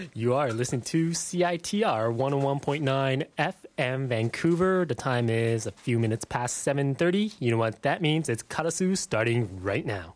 You are listening to CITR 101.9 FM Vancouver. The time is a few minutes past 7:30. You know what that means? It's Karasu starting right now.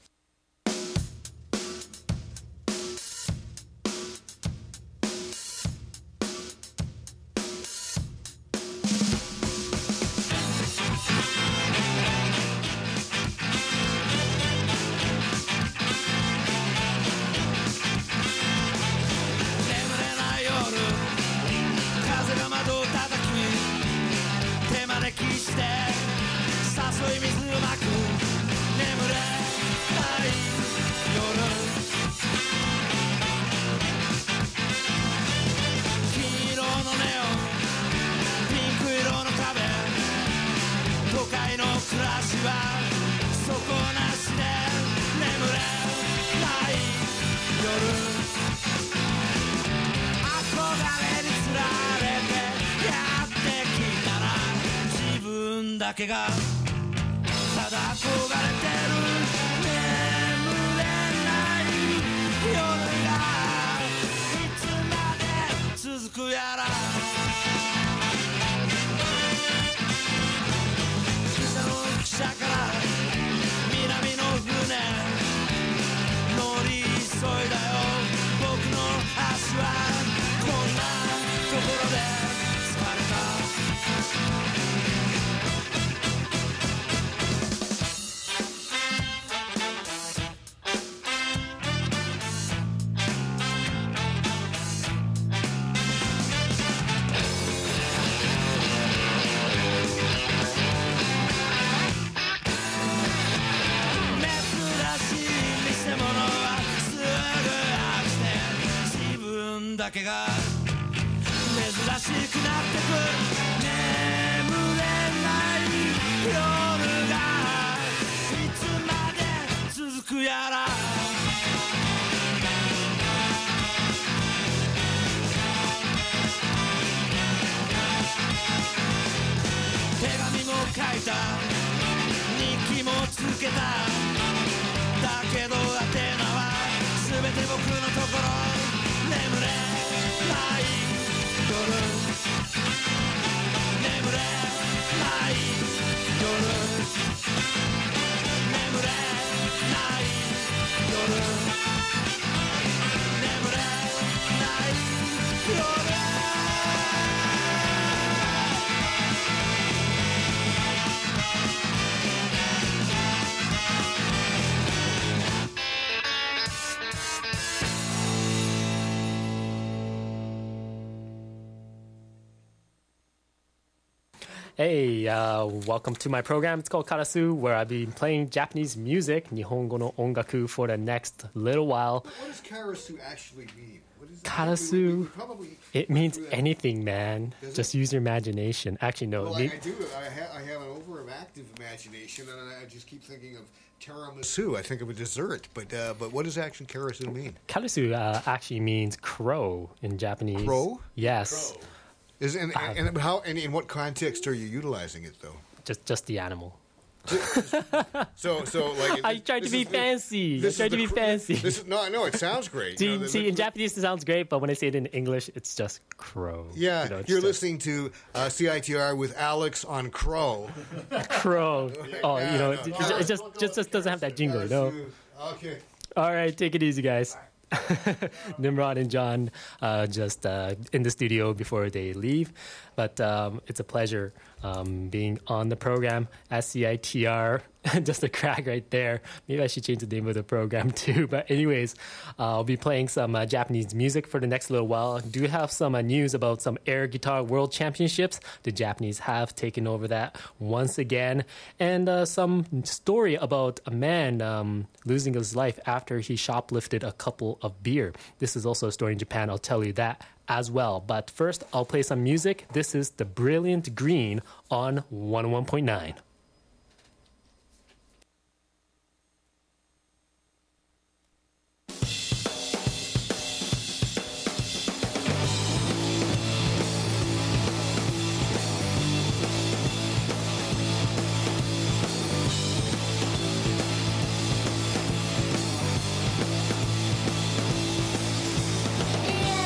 Hey, welcome to my program. It's called Karasu, where I've been playing Japanese music, Nihongo no ongaku, for the next little while. What does Karasu actually mean? What is Karasu, it means anything, man. Just use your imagination. Actually, no. Well, I do. I have an overactive imagination, and I just keep thinking of tiramisu. I think of a dessert, but what does actually Karasu mean? Karasu actually means crow in Japanese. Crow? Yes. Crow. And in what context are you utilizing it, though? Just the animal. So like I tried to be fancy. No, it sounds great. See, in Japanese it sounds great, but when I say it in English, it's just crow. Yeah, you're listening to CITR with Alex on Crow. Crow. It just doesn't have that jingle, you know? Okay. All right, take it easy, guys. Nimrod and John just in the studio before they leave. But it's a pleasure being on the program at CITR. Just a crack right there. Maybe I should change the name of the program too. But anyways, I'll be playing some Japanese music for the next little while. I do have some news about some air guitar world championships. The Japanese have taken over that once again. And some story about a man losing his life after he shoplifted a couple of beer. This is also a story in Japan. I'll tell you that as well. But first, I'll play some music. This is The Brilliant Green on 101.9. Yeah.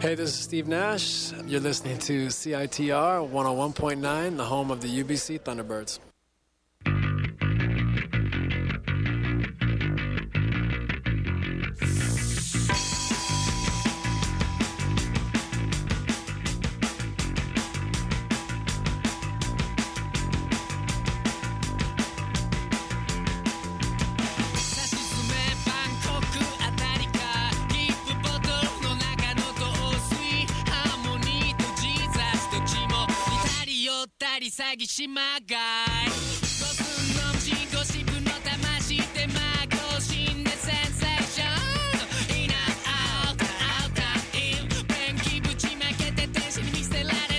Hey, this is Steve Nash. You're listening to CITR 101.9, the home of the UBC Thunderbirds. 詐欺しまがい五寸の虫ゴシップの魂でまごしんでセンセーションイナアウトアウターインペンキぶちまけて天使に見せられた夜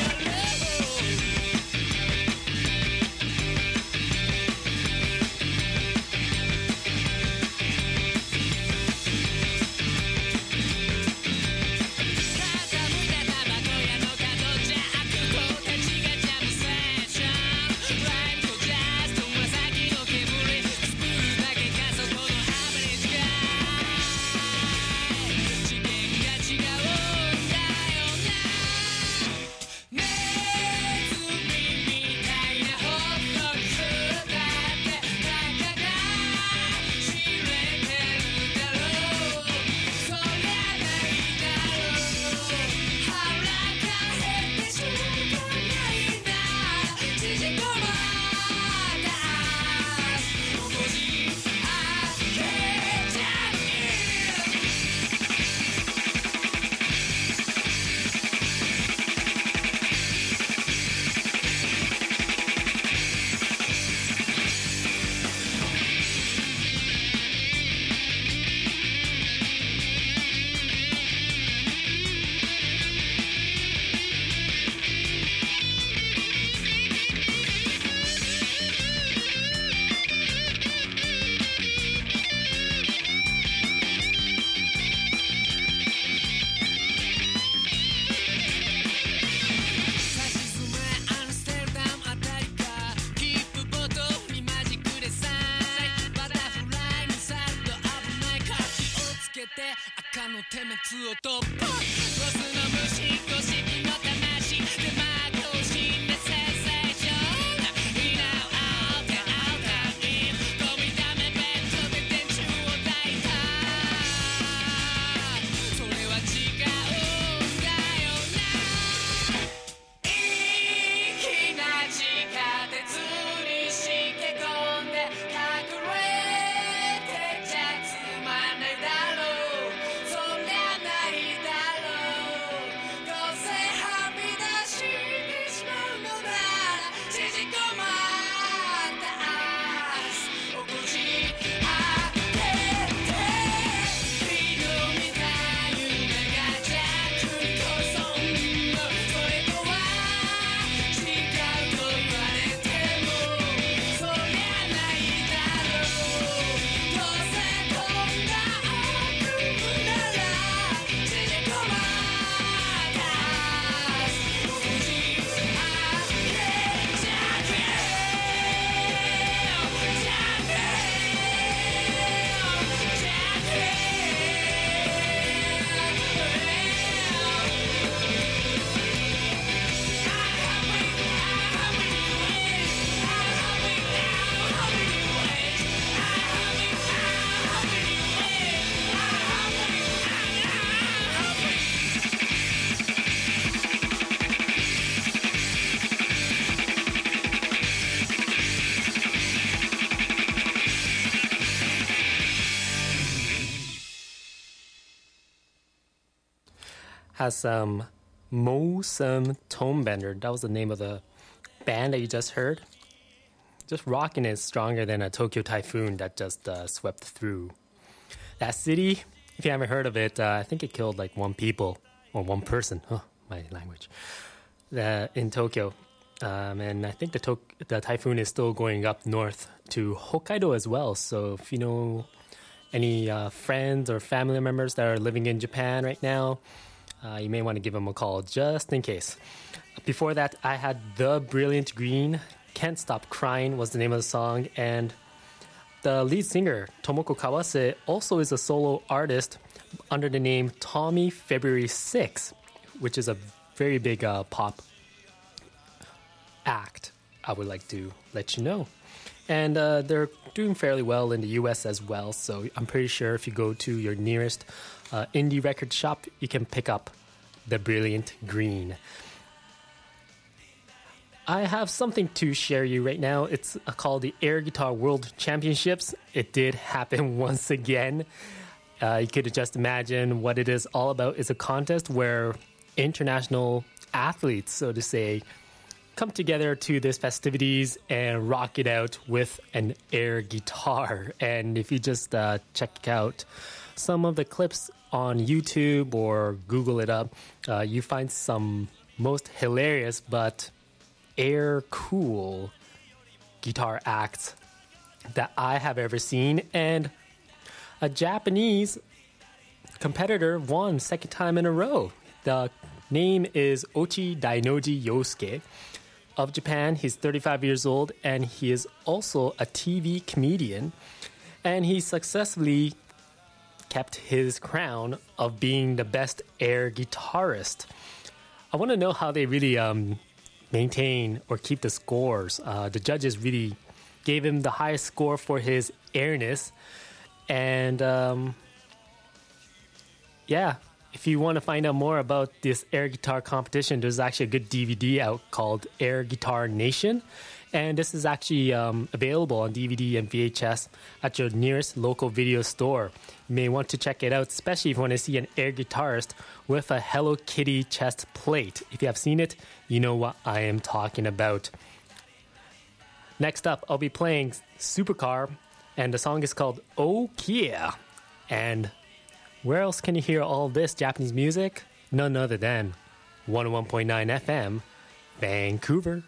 赤の点滅を突破ロスの虫ゴシップの魂でまごしんでセンセーションイナアウトアウターインゴミ溜めベッドで電柱を抱いたそれは違うんだよな粋な地下鉄にしけ込んで隠れてちゃつまんないだろう Has Mosum Tonebender. That was the name of the band that you just heard. Just rocking it stronger than a Tokyo typhoon that just swept through. That city, if you haven't heard of it, I think it killed like one person. Oh, my language. In Tokyo. And I think the typhoon is still going up north to Hokkaido as well. So if you know any friends or family members that are living in Japan right now, you may want to give them a call just in case. Before that, I had The Brilliant Green. Can't Stop Crying was the name of the song. And the lead singer, Tomoko Kawase, also is a solo artist, under the name Tommy February 6, which is a very big pop act, I would like to let you know. And they're doing fairly well in the US as well, so I'm pretty sure if you go to your nearest indie record shop, you can pick up the Brilliant Green. I have something to share you right now. It's called the Air Guitar World Championships. It did happen once again. You could just imagine what it is all about. It's a contest where international athletes, so to say, come together to these festivities and rock it out with an air guitar. And if you just check out some of the clips on YouTube or Google it up, you find some most hilarious but air cool guitar acts that I have ever seen. And a Japanese competitor won second time in a row. The name is Ochi Dainoji Yosuke of Japan. He's 35 years old, and he is also a TV comedian. And he successfully kept his crown of being the best air guitarist. I want to know how they really maintain or keep the scores. The judges really gave him the highest score for his airness. And yeah, if you want to find out more about this air guitar competition, there's actually a good DVD out called Air Guitar Nation. And this is actually available on DVD and VHS at your nearest local video store. You may want to check it out, especially if you want to see an air guitarist with a Hello Kitty chest plate. If you have seen it, you know what I am talking about. Next up, I'll be playing Supercar, and the song is called Oh Kia. And where else can you hear all this Japanese music? None other than 101.9 FM, Vancouver.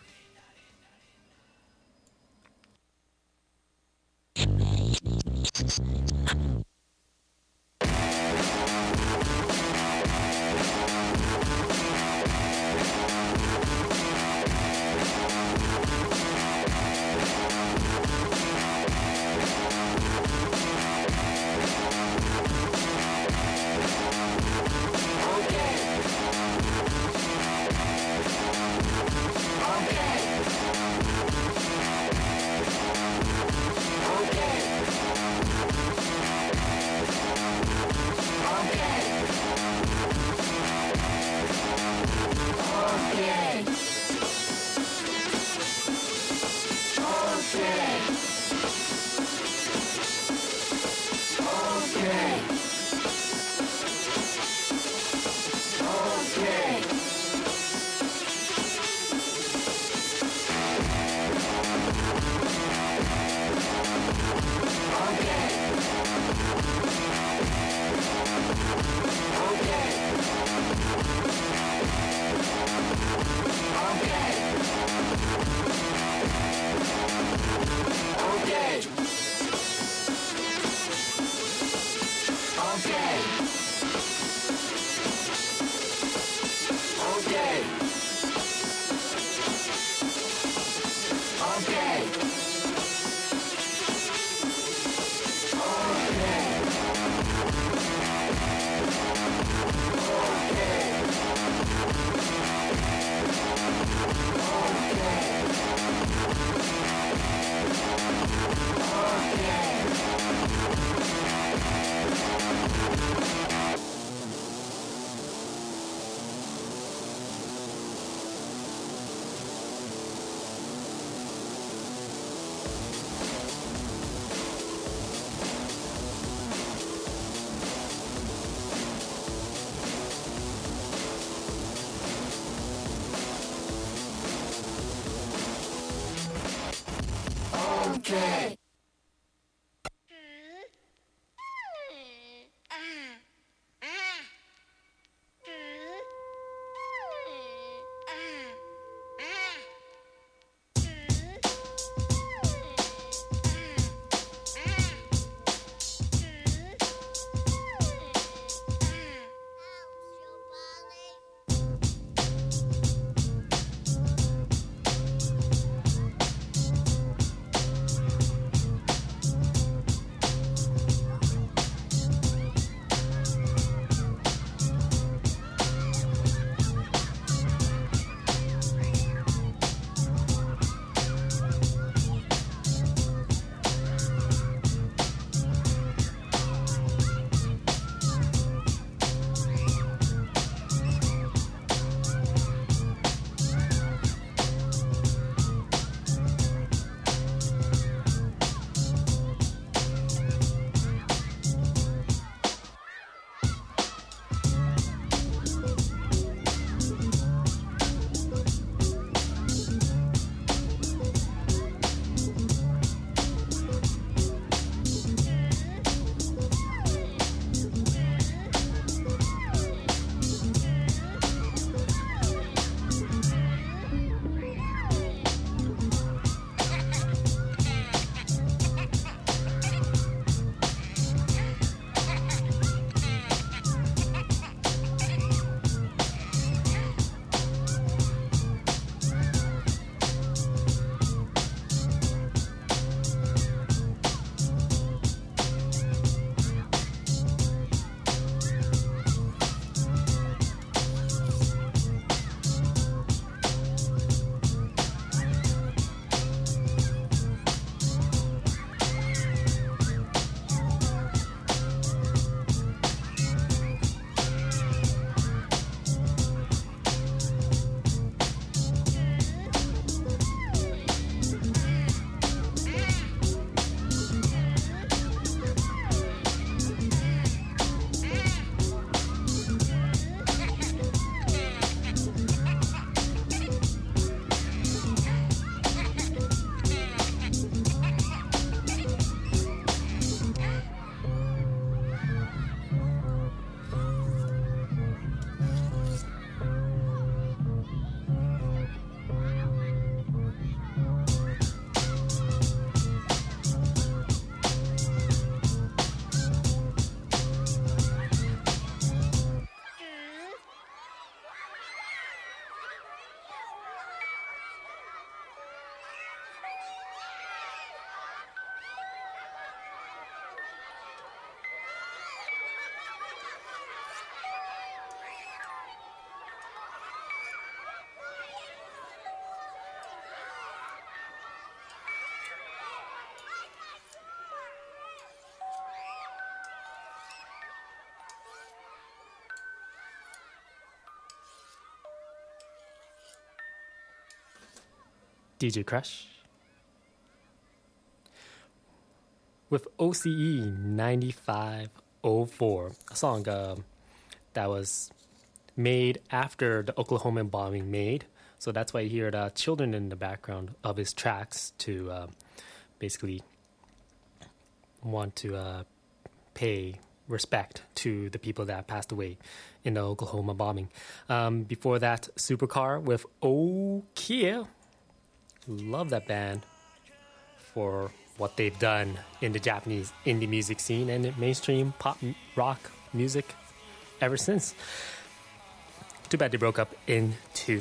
DJ Crush with OCE 9504, a song that was made after the Oklahoma bombing made. So that's why you hear the children in the background of his tracks to basically want to pay respect to the people that passed away in the Oklahoma bombing. Before that, Supercar with Oh Kia. Love that band for what they've done in the Japanese indie music scene and mainstream pop rock music ever since. Too bad they broke up in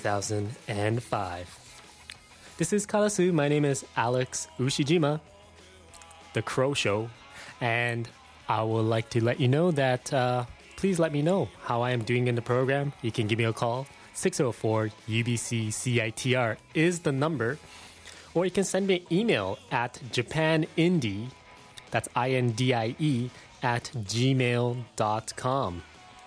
2005. This is Karasu. My name is Alex Ushijima, The Crow Show, and I would like to let you know that please let me know how I am doing in the program. You can give me a call. 604-UBC-CITR is the number. Or you can send me an email at japanindie, that's INDIE, at gmail.com.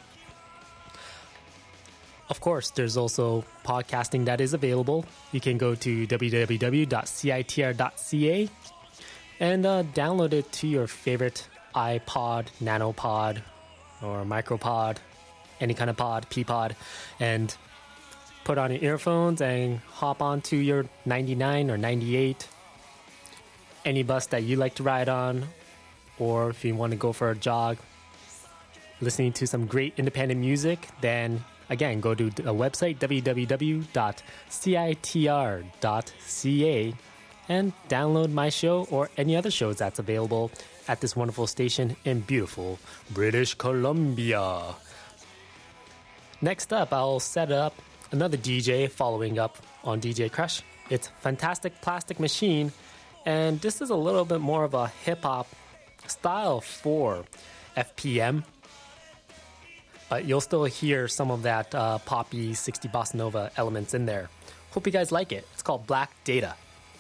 Of course, there's also podcasting that is available. You can go to www.citr.ca and download it to your favorite iPod, NanoPod, or MicroPod, any kind of pod, Peapod, and put on your earphones and hop onto your 99 or 98, any bus that you like to ride on, or if you want to go for a jog, listening to some great independent music, then again, go to the website www.citr.ca and download my show or any other shows that's available at this wonderful station in beautiful British Columbia. Next up, I'll set up another DJ following up on DJ Crush. It's Fantastic Plastic Machine, and this is a little bit more of a hip-hop style for FPM, but you'll still hear some of that poppy 60 bossa nova elements in there. Hope you guys like it. It's called Black Data.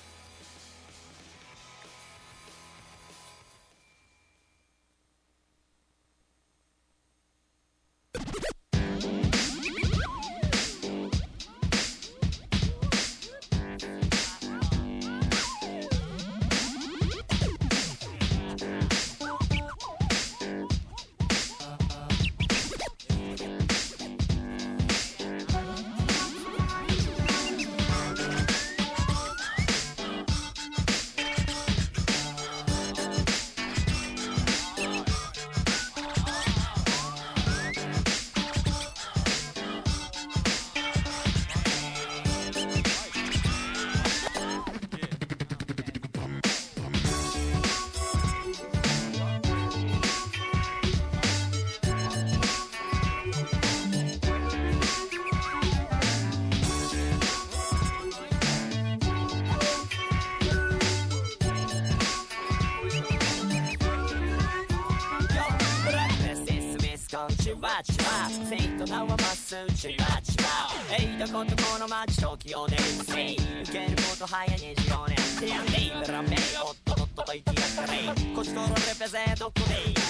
セイトナはまっすぐちまちまえいどことこの街時をねせい受けること早20年てやんでいらめおっとっとと言ってやったれこちとろレペゼンどこで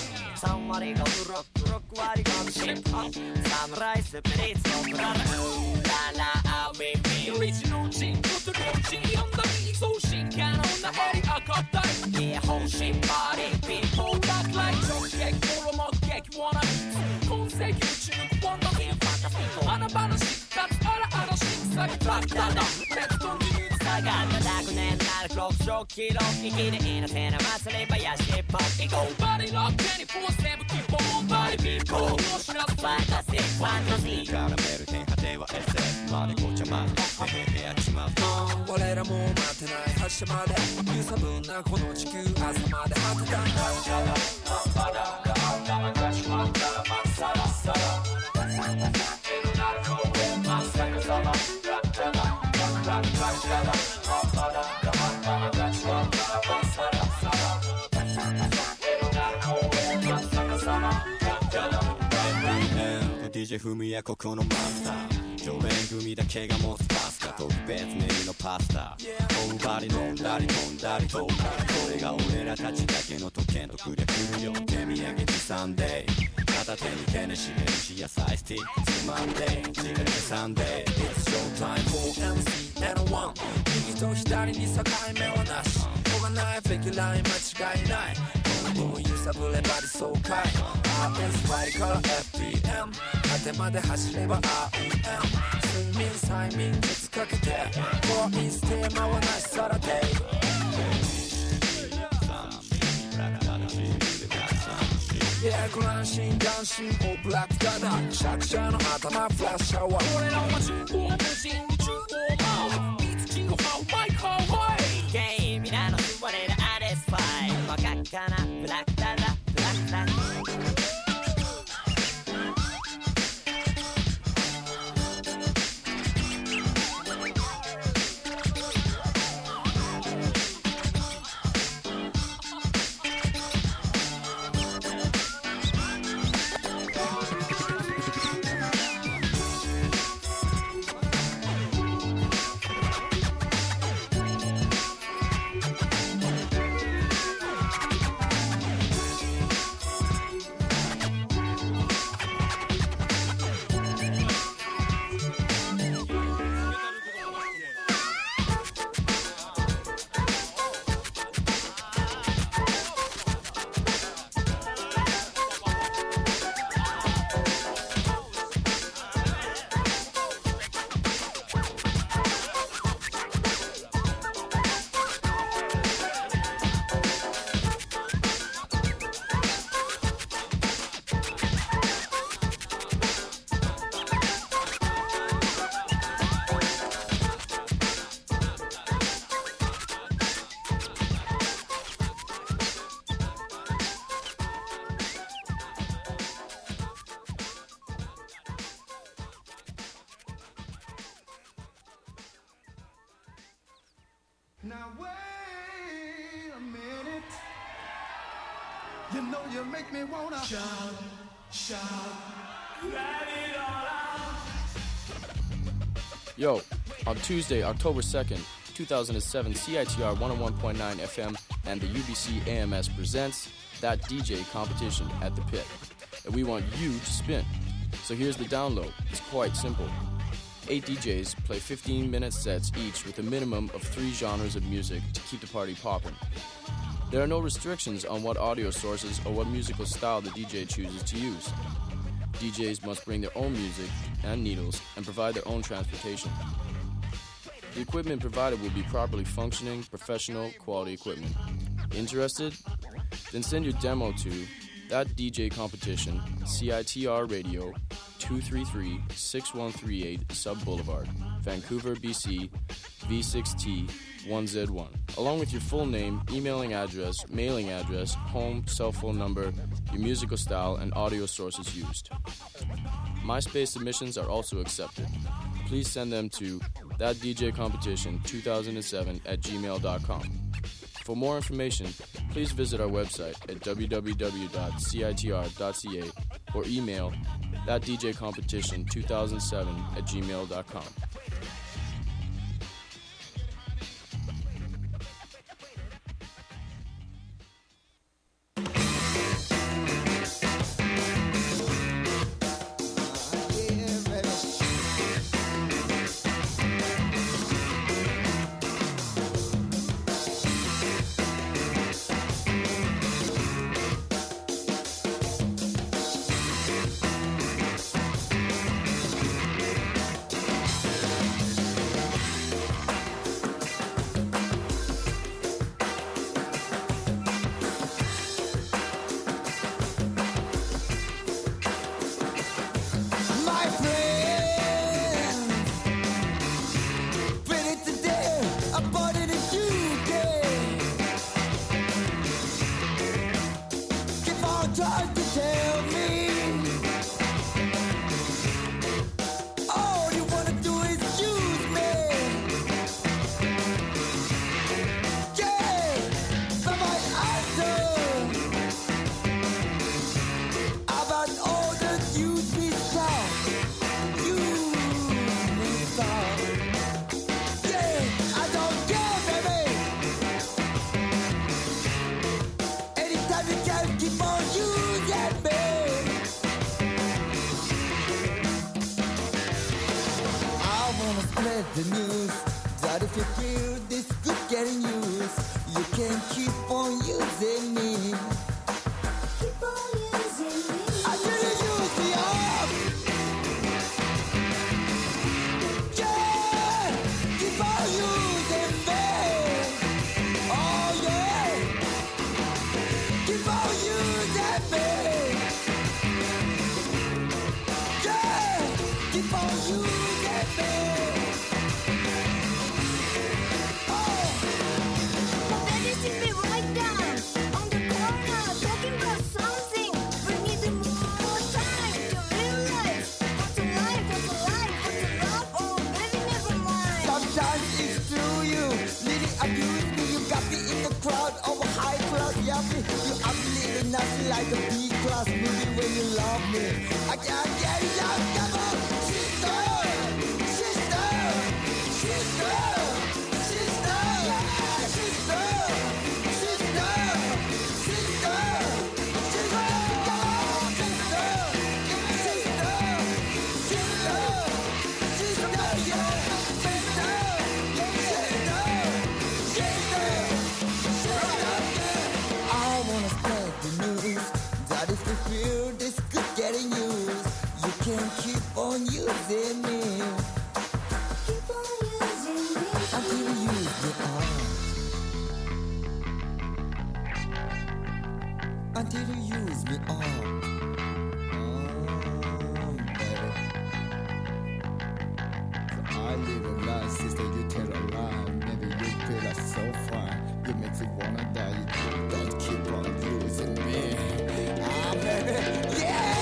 3割がブロック6割がシップホップサムライスピリッツのブララララアウェイビーオリジナルチンコトローチン読んだり送信可能なヘリ赤タイいや本心バディピンポーバックライト直撃ボロ目撃ワナ今世紀宇宙のワンダーフィンファンタスティック穴場の失活あらあらしくさぎトラクターだレッツコンティニュー下がったくねんなるクロックショッキロッキきれいな手な祭り林でポッキゴーバディロック24/7キーボーンバディビーコー面白くファンタスティックファンタジーカラメル天果ては SF までごちゃまへへへやちまう我らも待てない発射まで揺さぶんなこの地球朝まで果てたんだバダがあんたまがしまったらまっさらさらエロなる公園真っ逆さまラッタナラッタナラッタナバダがあんたまがしまったらまっさらさらエロなる公園真っ逆さまラッタナDJ ふみやここのマスター常連組だけが持つパスタ特別メニューのパスタオンバリ飲んだり飛んだり飛んだりこれが俺らたちだけの特権とくりゃ来るよ手土産持参で片片手にヘネシーヘネシー野菜スティックつまんでジグネサンデー It's showtime for MC&1 右と左に境目はなしこがないフェキライン間違いないブンブン揺さぶれば理想快 RSY から FPM 果てまで走れば REM 睡眠催眠術かけてボイステーマはなしさらでグランシンダンシンオーブラックダダシャクシャの頭フラッシャワー俺らは中央無人中央マウいつ中央マイクハワイゲイ皆の座れるアレスファイ真っ赤なブラックダダブラックダダ Now wait a minute. You know you make me wanna shout, shout, let it all out. Yo, on Tuesday, October 2nd, 2007, CITR 101.9 FM and the UBC AMS presents That DJ competition at the Pit. And we want you to spin. So here's the download. It's quite simple. 8 DJs play 15-minute sets each with a minimum of 3 genres of music to keep the party popping. There are no restrictions on what audio sources or what musical style the DJ chooses to use. DJs must bring their own music and needles and provide their own transportation. The equipment provided will be properly functioning, professional, quality equipment. Interested? Then send your demo to That DJ Competition, CITR Radio, 233-6138 Sub Boulevard, Vancouver, BC, V6T 1Z1, along with your full name, emailing address, mailing address, home, cell phone number, your musical style, and audio sources used. MySpace submissions are also accepted. Please send them to thatdjcompetition2007@gmail.com. For more information, please visit our website at www.citr.ca or email thatdjcompetition2007@gmail.com. Keep on using me. feel this good getting used. You can keep on using me. Keep on using me. Until you use me up. Yeah, keep on using me. Oh yeah, keep on using me. Yeah, keep on using me. You uplifting nothing like a B-class movie when you love me. I can't get enough, come on, sister, sister, sister, sister, sister, sister, sister, sister, come on, sister, sister, sister, sister, yeah, sister, sister, sister. I wanna spread the news that if you feel this good getting used, you can keep on using me. Keep on using me until you use me up. Until you use me up. Baby. So I live a lie, sister, you tell a lie. Maybe you feel us so fine. You make me wanna die. You don't keep on using me. Ah, baby, yeah!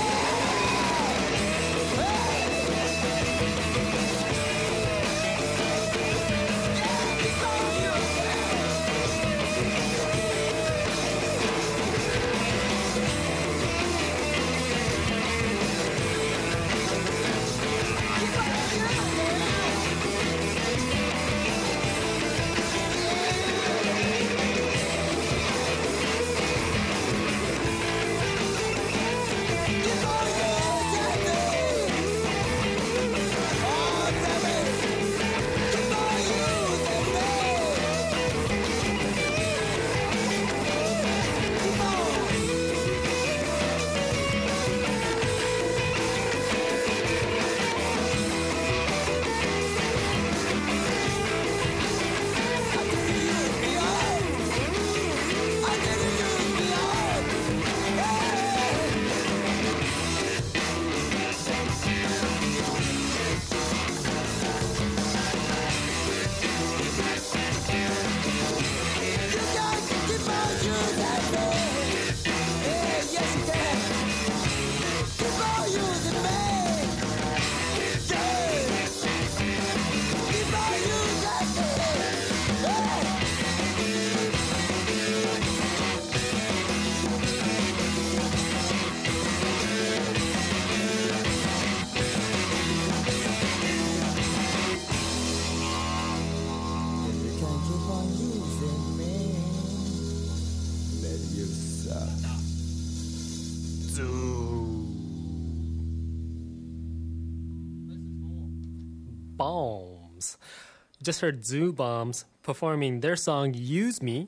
Bombs. Just heard Zoo Bombs performing their song Use Me.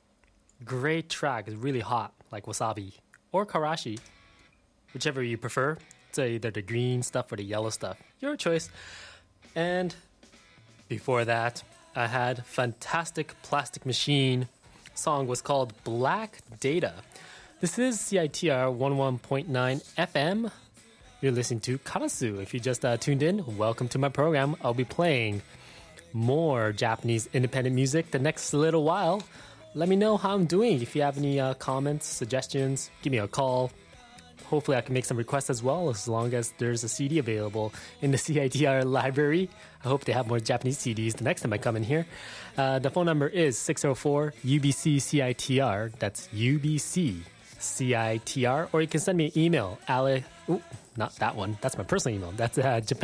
Great track. It's really hot, like Wasabi or Karashi, whichever you prefer. It's either the green stuff or the yellow stuff. Your choice. And before that, I had Fantastic Plastic Machine. Song was called Black Data. This is CITR 11.9 FM. You're listening to Karasu. If you just tuned in, welcome to my program. I'll be playing more Japanese independent music the next little while. Let me know how I'm doing. If you have any comments, suggestions, give me a call. Hopefully I can make some requests as well, as long as there's a CD available in the CITR library. I hope they have more Japanese CDs the next time I come in here. The phone number is 604-UBC-CITR. That's UBC-CITR. Or you can send me an email. Not that one. That's my personal email. That's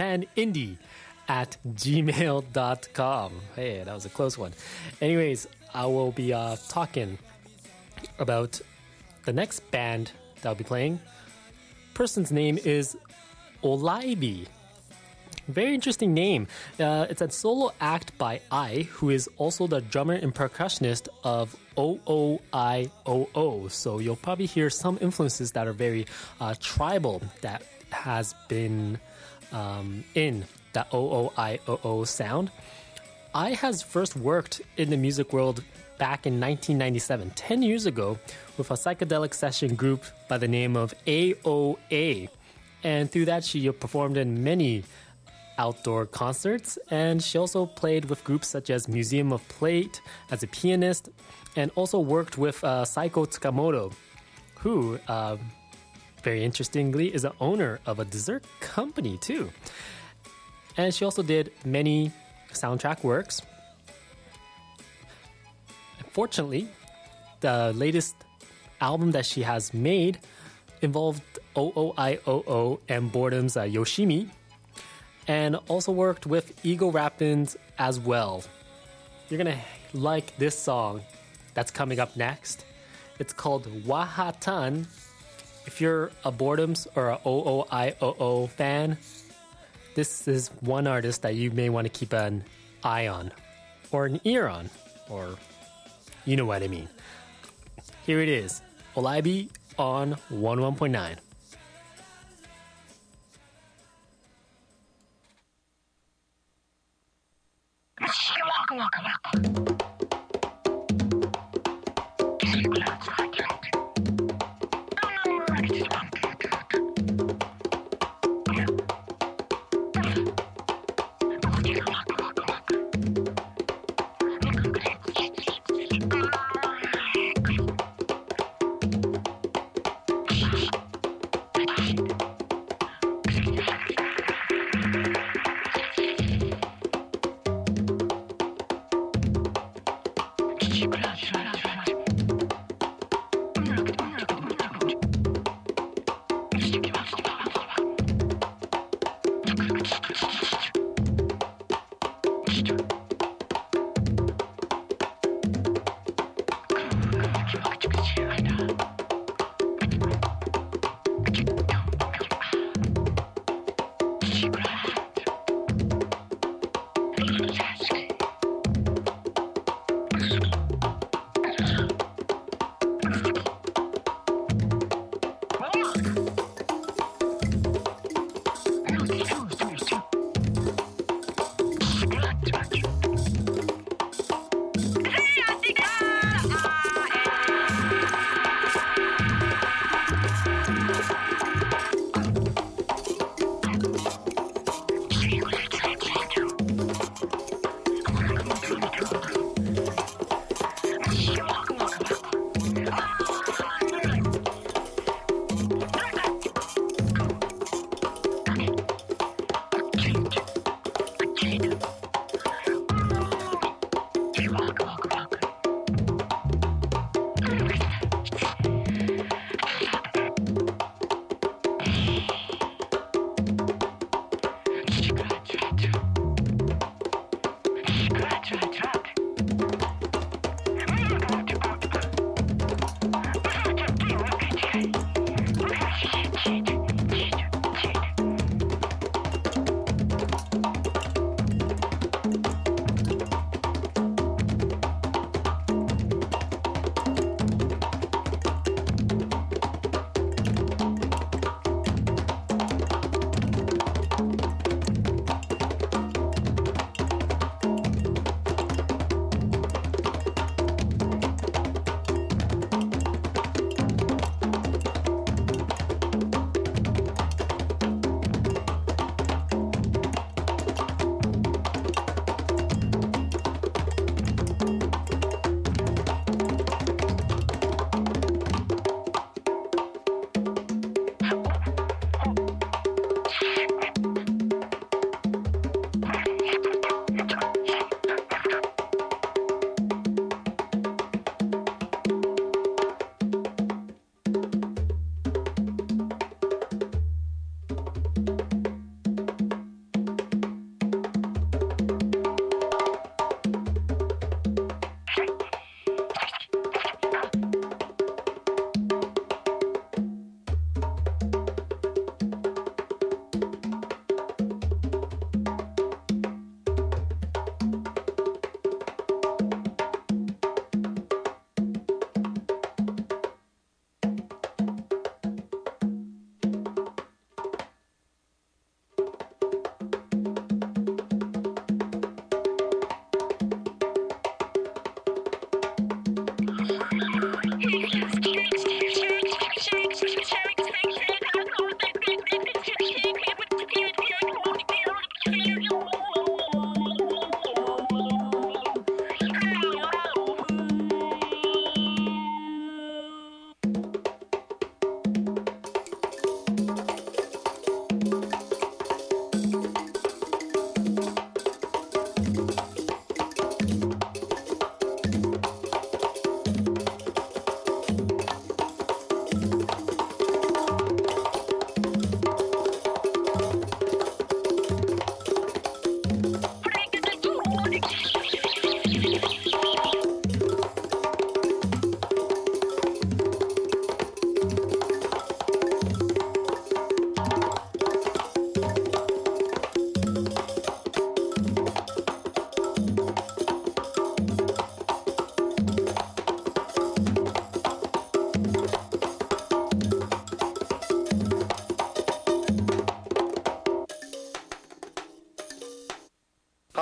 japanindie@gmail.com. Hey, that was a close one. Anyways, I will be talking about the next band that I'll be playing. Person's name is Olaibi. Very interesting name. It's a solo act by I, who is also the drummer and percussionist of OOIOO. So you'll probably hear some influences that are very tribal that has been in the OOIOO sound. I has first worked in the music world back in 1997, 10 years ago, with a psychedelic session group by the name of AOA. And through that, she performed in many outdoor concerts, and she also played with groups such as Museum of Plate as a pianist, and also worked with Saiko Tsukamoto, who, very interestingly, is the owner of a dessert company too. And she also did many soundtrack works. Unfortunately, the latest album that she has made involved OOIOO and Boredom's Yoshimi, and also worked with Ego Rappins as well. You're gonna like this song that's coming up next. It's called Wahatan. If you're a Boredom's or a OOIOO fan, this is one artist that you may want to keep an eye on, or an ear on, or you know what I mean. Here it is, Olaibi on 101.9.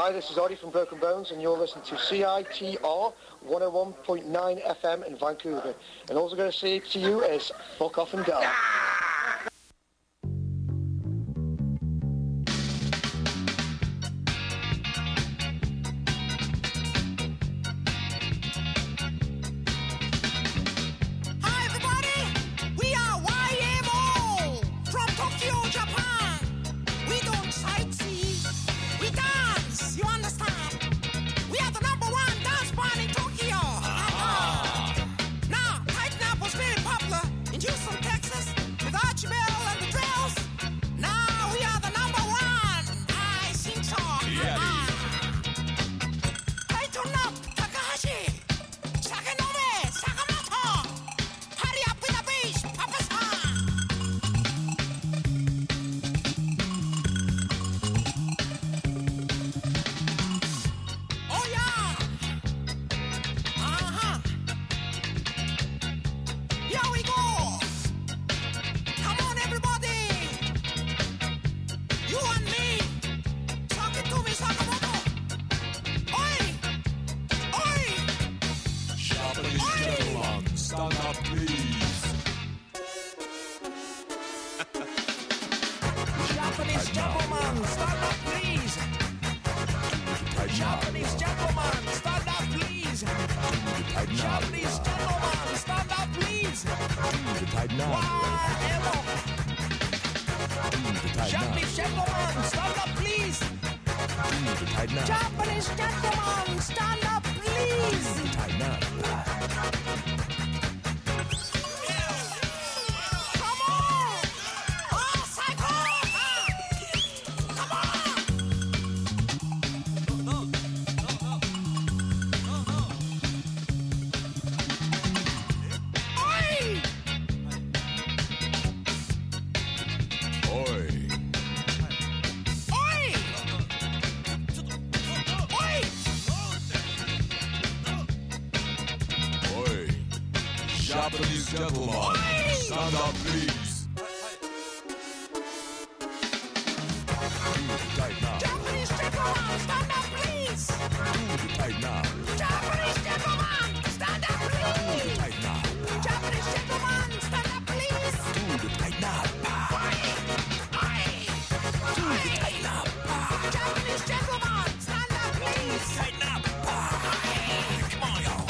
Hi, this is Audie from Broken Bones, and you're listening to CITR 101.9 FM in Vancouver. And all I'm going to say to you is, fuck off and go. Hi everybody, we are YMO from Tokyo, Japan. We don't sightsee, we dance, you understand? We are the number one dance band in Tokyo. Now, Tighten Up was very popular in Houston, Texas, with Archie Bell and the Drills. Now we are the number one. I think so. Tighten up, Takahashi. Sakanome, Sakamoto. Hurry up with the bass, Papa-san. Oh yeah. Uh-huh. Here we go. Come on, everybody. You and me. Talk it to me, Sakamoto. Oi. Oi. Japanese gentlemen, stand up, please. Japanese gentlemen, stand up, please. Japanese gentlemen, stand up, please. Japanese gentlemen, stand up, please. YMO. Japanese gentlemen, stand up, please. Japanese gentlemen, stand up, please. Come on. Oh, psycho. Come on. Oi. Oi. Oi. Oi. Oi. Japanese gentlemen, stand up, please. Tighten up. Japanese gentlemen, stand up, please. Tighten up. Japanese gentlemen, stand up, please. Tighten up. Japanese gentlemen, stand up, please. Tighten up. Tighten up. Japanese gentlemen, stand up, please. Tighten up. Come on, yo.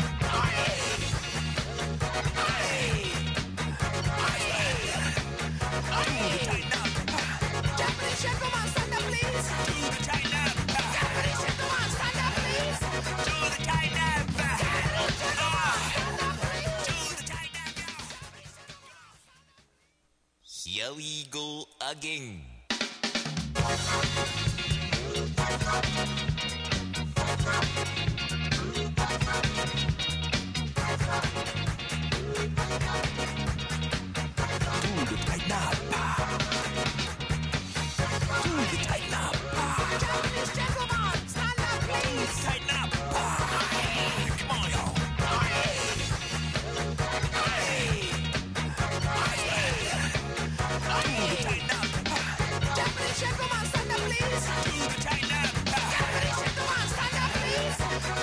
Tighten up. Japanese gentlemen, stand up, please. Tighten up. Japanese gentlemen, stand up, please. Tighten up. Here we go again. Tighten up. Tighten up. Japanese gentlemen, stand up, please. Tighten up. Come on, yo. Japanese gentlemen, stand up, please. Tighten up. Japanese gentlemen, stand up, please.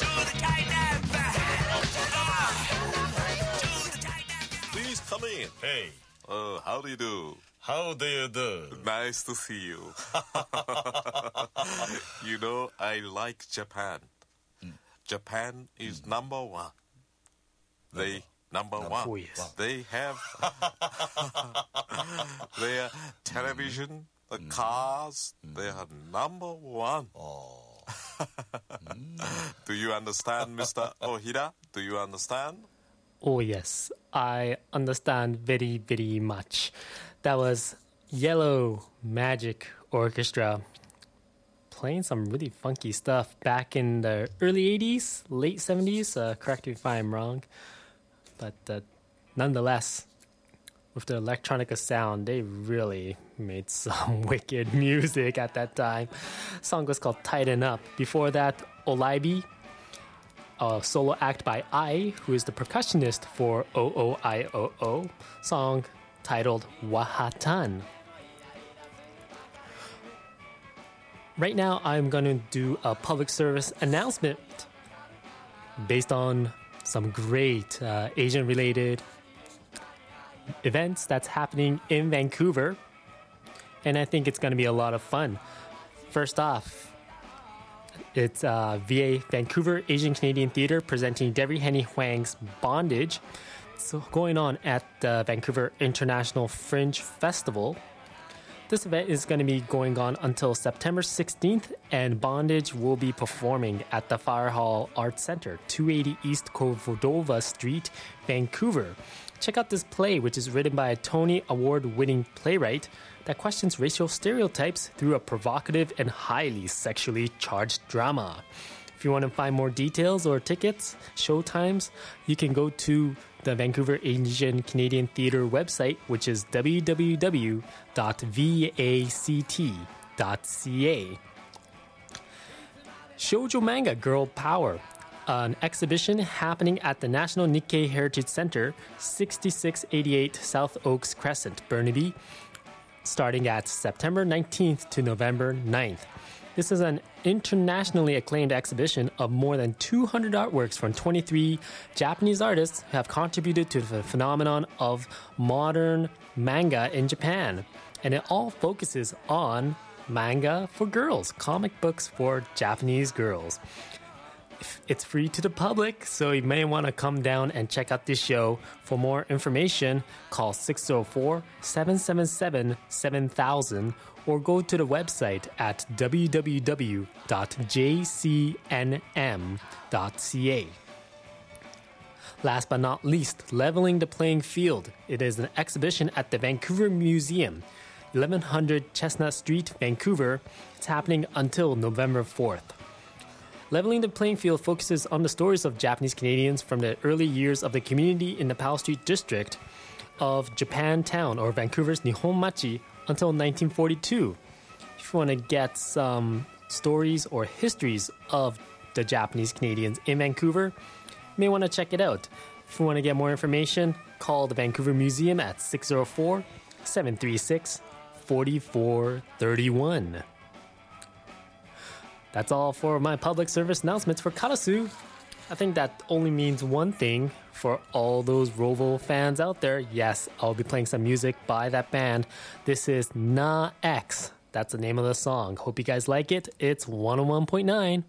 Please come in. Hey. How do you do? How do you do? Nice to see you. You know, I like Japan. Japan is number one. They number one. Oh, yes. They have their television, the cars. They are number one. Do you understand, Mr. Ohira? Do you understand? Oh, yes. I understand very, very much. That was Yellow Magic Orchestra playing some really funky stuff back in the early 80s, late 70s. Correct me if I'm wrong. But nonetheless, with the electronica sound, they really made some wicked music at that time. The song was called Tighten Up. Before that, Olaibi, a solo act by Ai, who is the percussionist for OOIOO, song titled Wahatan. right now I'm going to do a public service announcement based on some great Asian-related events that's happening in Vancouver. And I think it's going to be a lot of fun. First off, it's VA Vancouver Asian Canadian Theatre presenting Debbie Henny Huang's Bondage. It's going on at the Vancouver International Fringe Festival. This event is going to be going on until September 16th, and Bondage will be performing at the Fire Hall Arts Center, 280 East Cordova Street, Vancouver. Check out this play, which is written by a Tony Award-winning playwright that questions racial stereotypes through a provocative and highly sexually charged drama. If you want to find more details or tickets, showtimes, you can go to the Vancouver Asian Canadian Theatre website, which is www.vact.ca. Shoujo Manga Girl Power, an exhibition happening at the National Nikkei Heritage Center, 6688 South Oaks Crescent, Burnaby, starting at September 19th to November 9th. This is an internationally acclaimed exhibition of more than 200 artworks from 23 Japanese artists who have contributed to the phenomenon of modern manga in Japan. And it all focuses on manga for girls, comic books for Japanese girls. It's free to the public, so you may want to come down and check out this show. For more information, call 604-777-7000 or go to the website at www.jcnm.ca. Last but not least, Leveling the Playing Field. It is an exhibition at the Vancouver Museum, 1100 Chestnut Street, Vancouver. It's happening until November 4th. Leveling the Playing Field focuses on the stories of Japanese Canadians from the early years of the community in the Powell Street district of Japantown, or Vancouver's Nihonmachi, until 1942. If you want to get some stories or histories of the Japanese Canadians in Vancouver, you may want to check it out. If you want to get more information, call the Vancouver Museum at 604-736-4431. That's all for my public service announcements for Karasu. I think that only means one thing for all those Rovo fans out there. Yes, I'll be playing some music by that band. This is Na X. That's the name of the song. Hope you guys like it. It's 101.9.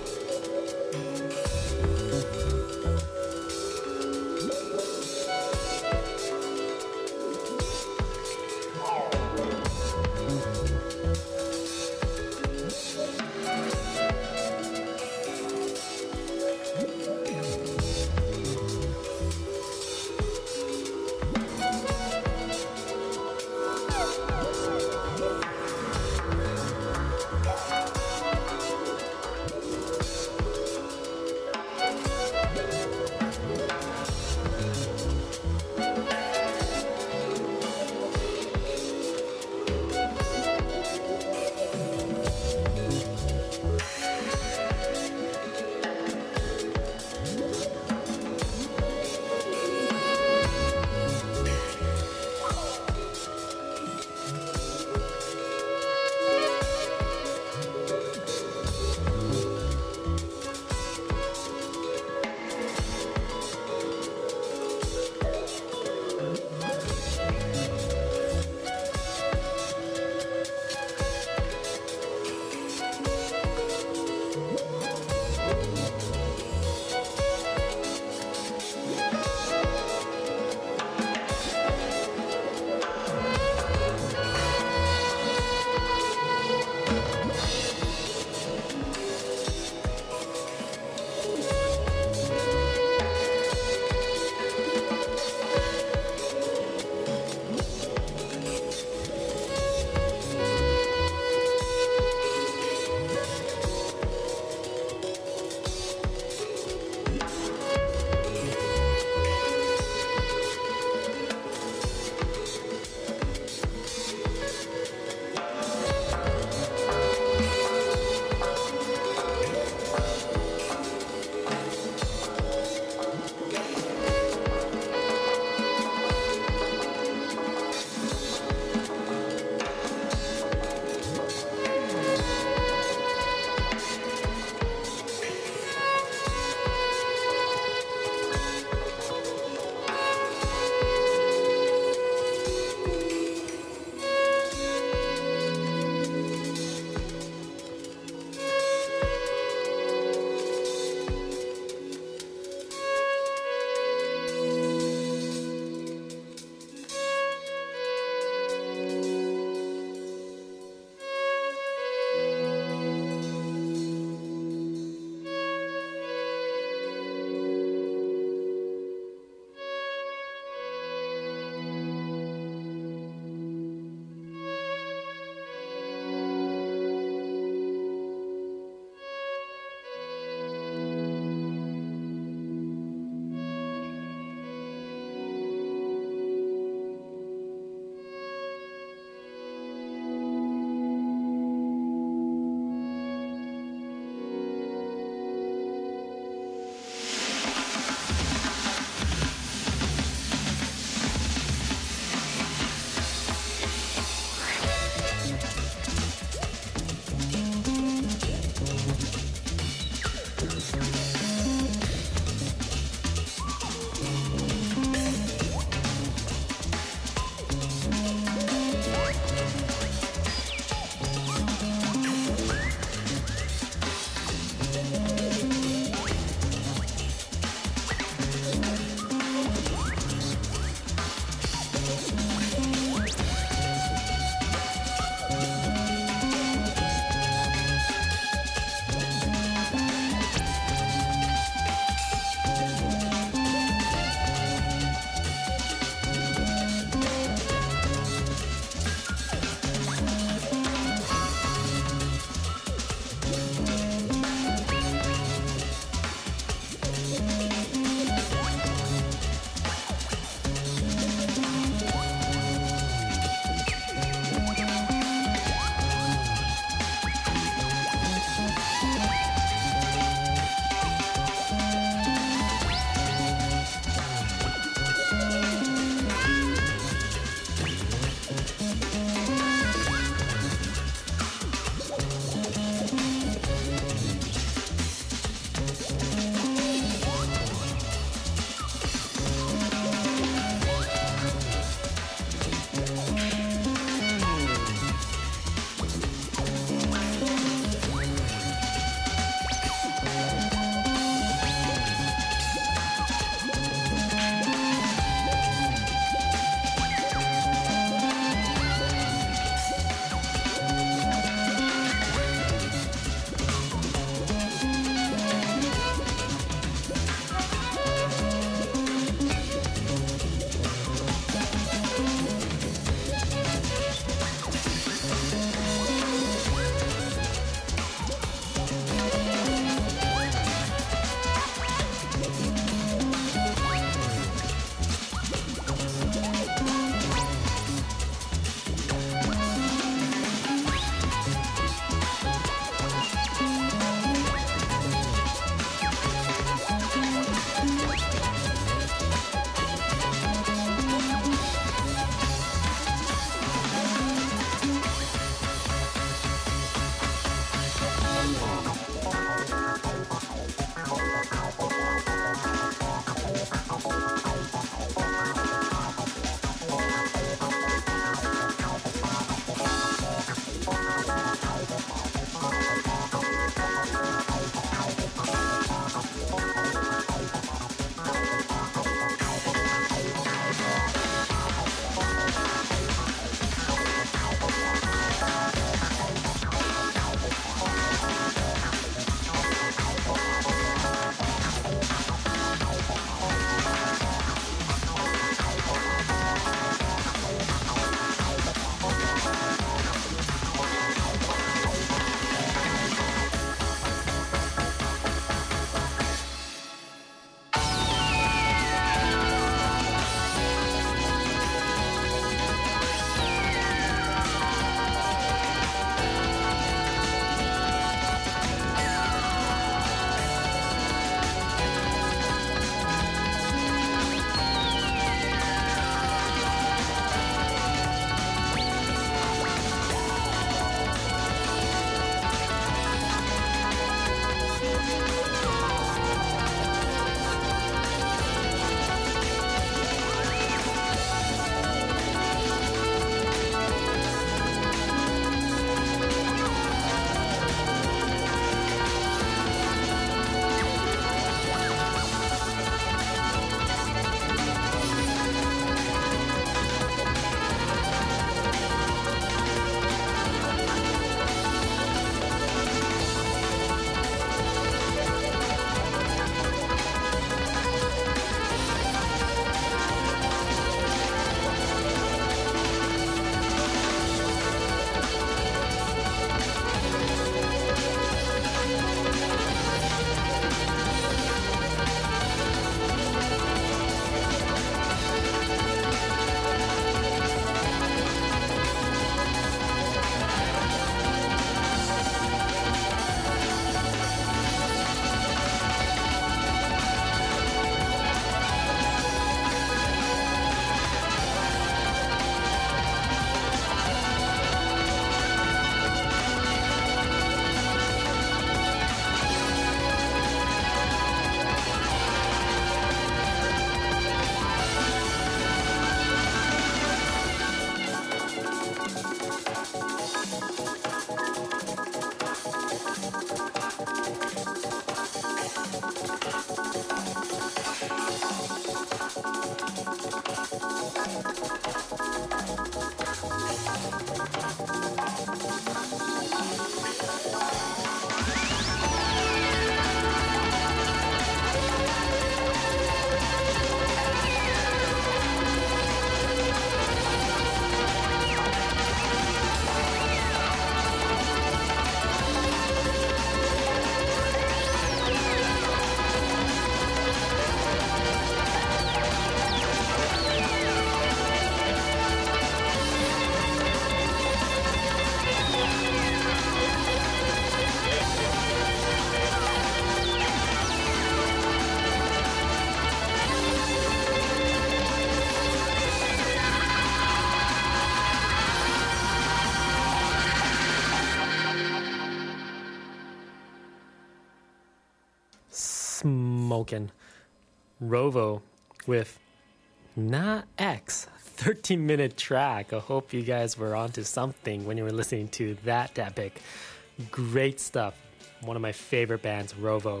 smoking. Rovo with Na X, 13-minute track. I hope you guys were onto something when you were listening to that epic. Great stuff. One of my favorite bands, Rovo.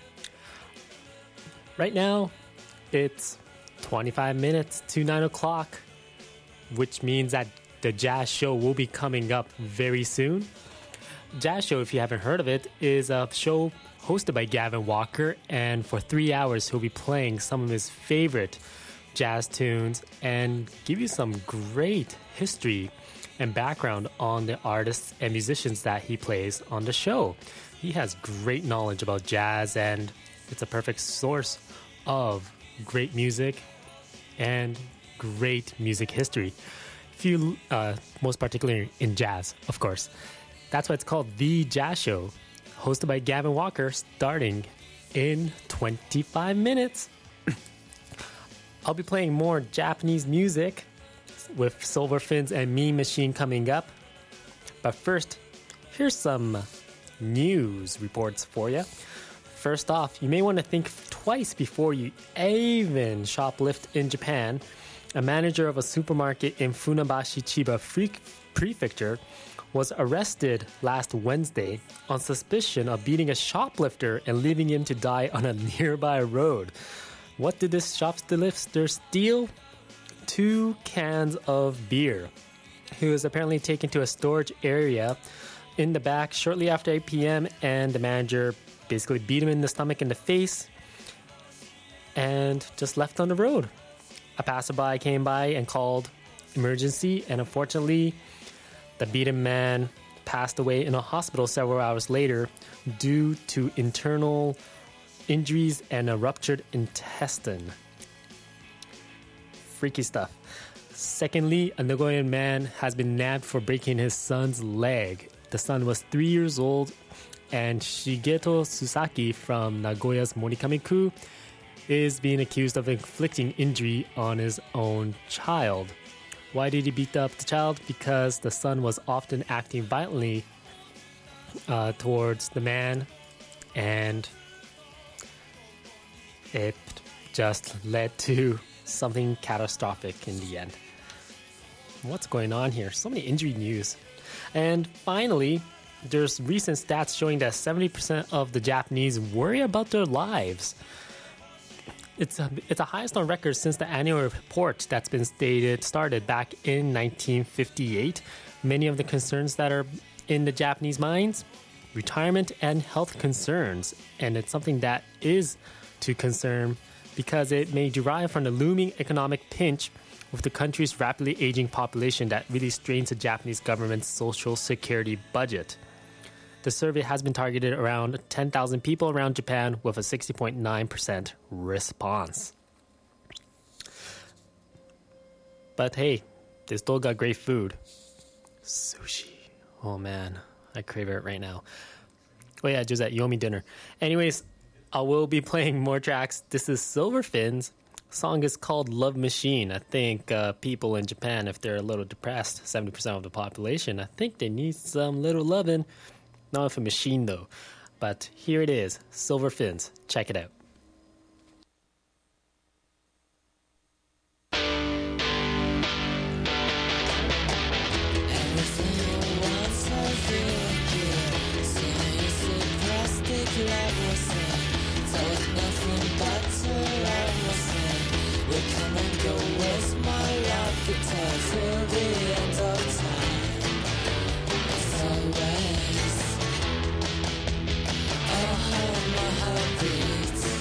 Right now, it's 25 minutes to 9 o'clock, which means that the Jazz Show will be coming up very soon. Jazz Show, if you haven't heard of it, is a show hosted by Gavin Walker, and for 3 hours he'll be playing some of his favorite jazz tunes and give you some great history and background on the artists and musicians that he plays on the show. He has great knowledge about jazz, and it's a perfect source of great music and great music history. Most particularly in jazz, of course. That's why it's called The Jazz Show, hosted by Gavin Walker, starting in 25 minutes. I'll be playing more Japanese music with Silver Fins and Mean Machine coming up. But first, here's some news reports for you. First off, you may want to think twice before you even shoplift in Japan. A manager of a supermarket in Funabashi, Chiba Prefecture was arrested last Wednesday on suspicion of beating a shoplifter and leaving him to die on a nearby road. What did this shoplifter steal? 2 cans of beer. He was apparently taken to a storage area in the back shortly after 8 p.m. and the manager basically beat him in the stomach and the face and just left on the road. A passerby came by and called emergency, and unfortunately, the beaten man passed away in a hospital several hours later due to internal injuries and a ruptured intestine. Freaky stuff. Secondly, a Nagoyan man has been nabbed for breaking his son's leg. The son was 3 years old, and Shigeto Susaki from Nagoya's Morikami-ku is being accused of inflicting injury on his own child. Why did he beat up the child? Because the son was often acting violently towards the man, and it just led to something catastrophic in the end. What's going on here? So many injury news. And finally, there's recent stats showing that 70% of the Japanese worry about their lives. It's a highest on record since the annual report that's been started back in 1958. Many of the concerns that are in the Japanese minds, retirement and health concerns. And it's something that is to concern because it may derive from the looming economic pinch with the country's rapidly aging population that really strains the Japanese government's social security budget. The survey has been targeted around 10,000 people around Japan with a 60.9% response. But hey, they still got great food. Sushi. Oh man, I crave it right now. Oh yeah, just at Yomi dinner. Anyways, I will be playing more tracks. This is Silver Fins. Song is called Love Machine. I think people in Japan, if they're a little depressed, 70% of the population, I think they need some little loving. Not with a machine though. But here it is, Silver Fins. Check it out. Till the end of time, as always. Oh, how my heart beats.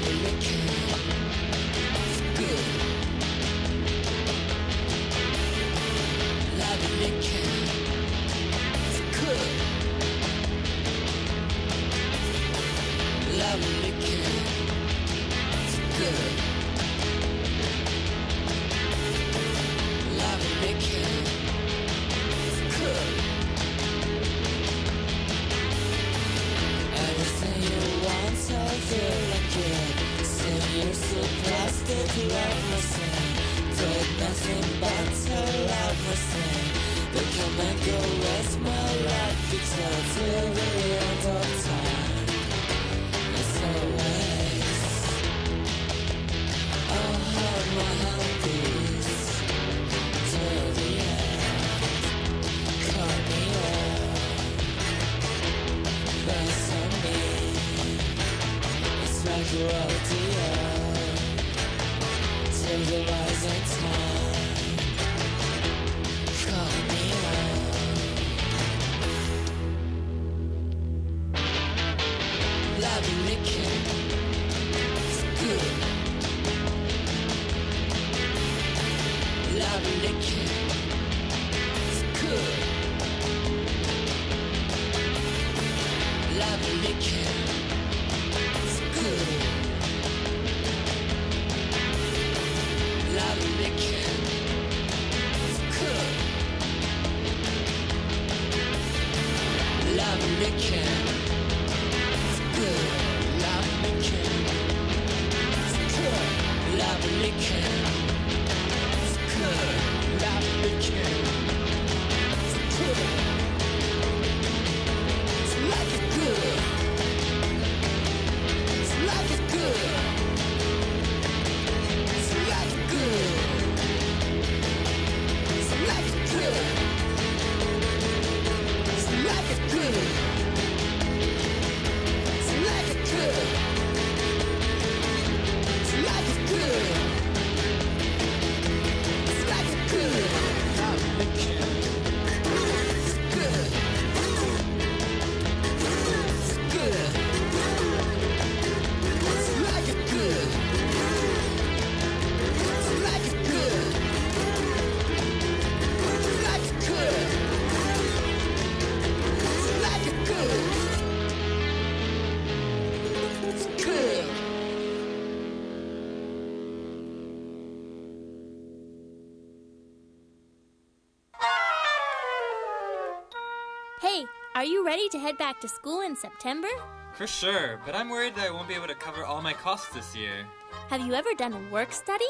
Hey, are you ready to head back to school in September? For sure, but I'm worried that I won't be able to cover all my costs this year. Have you ever done work study?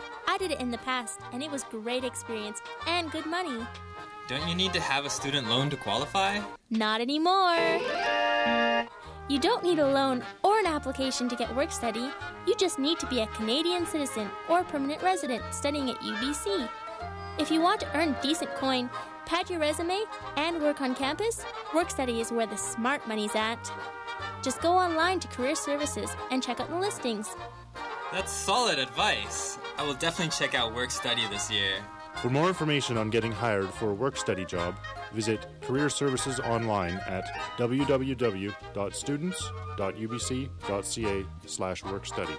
I did it in the past, and it was great experience and good money. Don't you need to have a student loan to qualify? Not anymore. You don't need a loan or an application to get work study. You just need to be a Canadian citizen or permanent resident studying at UBC. If you want to earn decent coin, pad your resume, and work on campus, work study is where the smart money's at. Just go online to Career Services and check out the listings. That's solid advice. I will definitely check out work study this year. For more information on getting hired for a work-study job, visit Career Services online at www.students.ubc.ca/workstudy.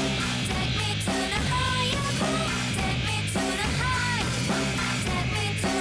Take me to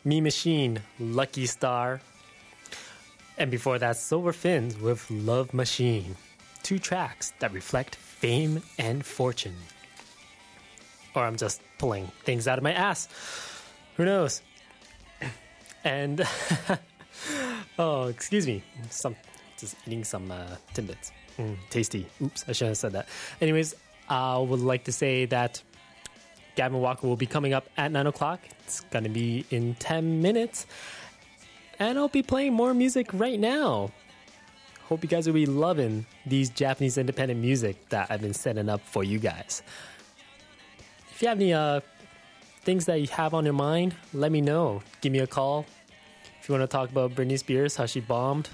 Me Machine, Lucky Star. And before that, Silver Fins with Love Machine. 2 tracks that reflect fame and fortune. Or I'm just pulling things out of my ass. Who knows? And, oh, excuse me. Just eating some Timbits. Tasty. Oops, I shouldn't have said that. Anyways, I would like to say that Gavin Walker will be coming up at 9 o'clock. It's going to be in 10 minutes. And I'll be playing more music right now. Hope you guys will be loving these Japanese independent music that I've been setting up for you guys. If you have any things that you have on your mind, let me know. Give me a call. If you want to talk about Britney Spears, how she bombed.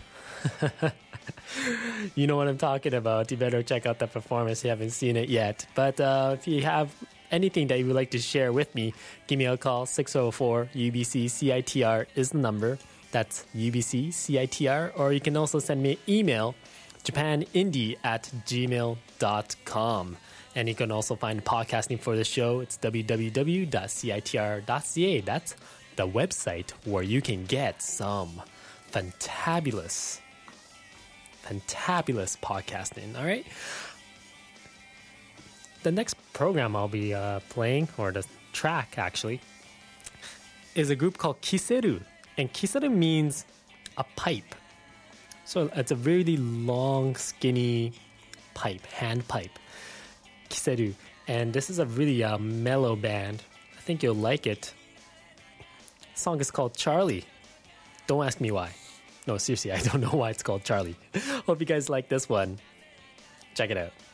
You know what I'm talking about. You better check out that performance if you haven't seen it yet. But if you have anything that you would like to share with me, give me a call. 604-UBC-CITR is the number. That's UBC-CITR. Or you can also send me an email, japanindie@gmail.com. And you can also find podcasting for the show. It's www.citr.ca. That's the website where you can get some fantabulous podcasting. All right. The next program I'll be playing, or the track actually, is a group called Kiseru. And Kiseru means a pipe. So it's a really long, skinny pipe, hand pipe. Kiseru. And this is a really mellow band. I think you'll like it. The song is called Charlie. Don't ask me why. No, seriously, I don't know why it's called Charlie. Hope you guys like this one. Check it out.